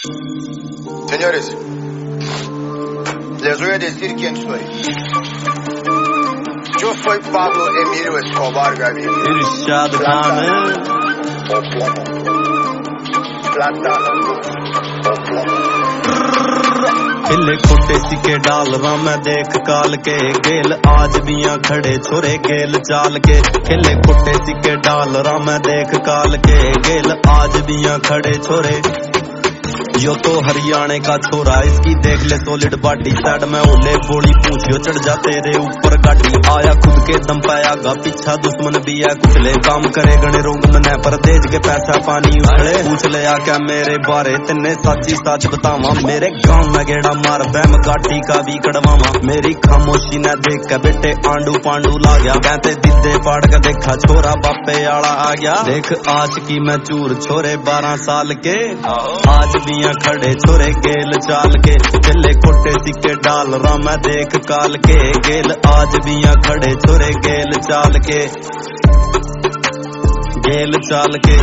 Señores, les voy a decir quién soy. Yo soy Pablo Emilio Escobar Gaviria. Irshad Khan Plata o plomo. खिले खोटे सिक्के डाल रहा मैं देख काल के गेल आज बिया खड़े छोरे गेल चाल के खिले खोटे सिक्के डाल रहा मैं देख काल के गेल आज बिया खड़े छोरे यो तो हरियाणे का छोरा इसकी देख ले सॉलिड बॉडी साइड में ओले बोली पूछियो चढ़ जा तेरे ऊपर गाड़ी आया खुद के दम पे आगा पीछा दुश्मन भी है कुछ ले काम करे गणे रोंग मने पर देज के पैसा पानी उछले पूछ ले आ क्या मेरे बारे तिन्ने सच्ची सच बतावा मेरे गांव में गेड़ा मार बैम गाटी का भी कड़वावा मेरी खामोशी ने देख के बेटे आंडू पांडू ला गया कहते दिदे पाड़ के देखा छोरा बापे आला आ गया देख आज की मैं चूर छोरे 12 साल के आज भी खड़े छोरे गेल चाल के चले खोटे सिक्के डाल रहा मैं देख काल के गेल आज भी खड़े छोरे गेल चाल के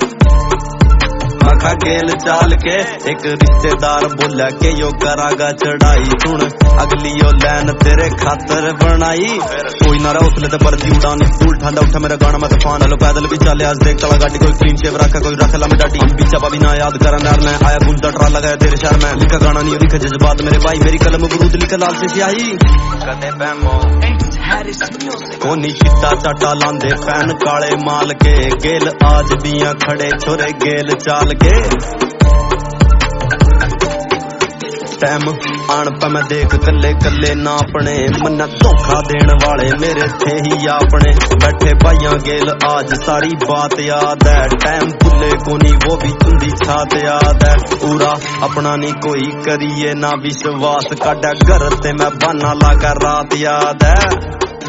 मखा गेल चाल के एक रिश्तेदार बोला के यो करागा चढ़ाई सुन अगली यो लैन तेरे खातर बनाई कोई ना रहा उसले पर उड़ानी फूल ठंडा उठा मेरा गाना मैं तूफान हलो पैदल भी चले आज देख चला गाड़ी कोई क्लीन शेव रखा कोई रखला में डाटी पीछा भी ना याद करा यार मैं आया गुंजा ट्रा लगाया तेरे शहर में लिखा गाना नहीं लिखा जज्बात मेरे भाई मेरी कलम बरूद लिखा लाल से स्याही कदे बैमो कोनी चिट्टा चाटा लांदे पैन काले माल के गेल आज बिया खड़े छोरे गेल चाल के टाइम आन पे मैं देख कल्ले कल्ले ना अपने मन्ना धोखा देने वाले मेरे थे ही अपने बैठे भाइयां गेल आज सारी बात याद है टाइम भूले कोनी वो भी चुंदी छात याद है पूरा अपना नहीं कोई करिए ना विश्वास काटा घर ते मैं बहाना लाकर रात याद है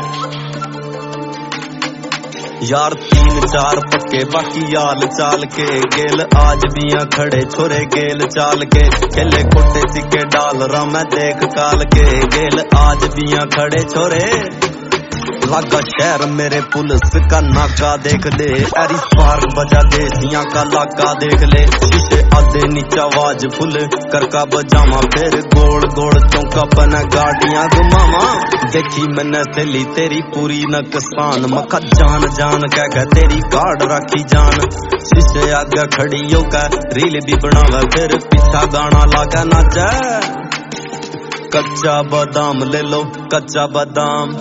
यार 3-4 पक्के बाकी याल चाल के गेल आज बिया खड़े छोरे गेल चाल के खेले खोटे सिक्के डाल रहा मैं देख काल के गेल आज बिया खड़े छोरे लागा शहर मेरे पुलिस का नाका देख ले एरी स्पार्क बजा देसियां का लाका देख ले शीशे आधे नीचा आवाज फुल करका बजावा फिर गोल गोल चौका बना गाड़ियां घुमावा देखी मैंने सहेली तेरी पूरी नकसान मखा जान जान कह तेरी कार्ड राखी जान शीशे आगे खड़ी होकर रील भी बनावा फिर पीछा गाना लाके नाचा कच्चा बादाम ले लो कच्चा बादाम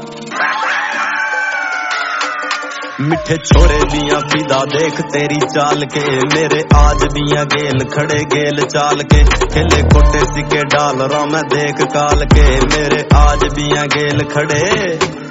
मिठे छोरे दिया फिदा देख तेरी चाल के मेरे आज बिया गेल खड़े गेल चाल के खेले खोटे सिक्के डाल रहा मैं देख काल के मेरे आज बिया गेल खड़े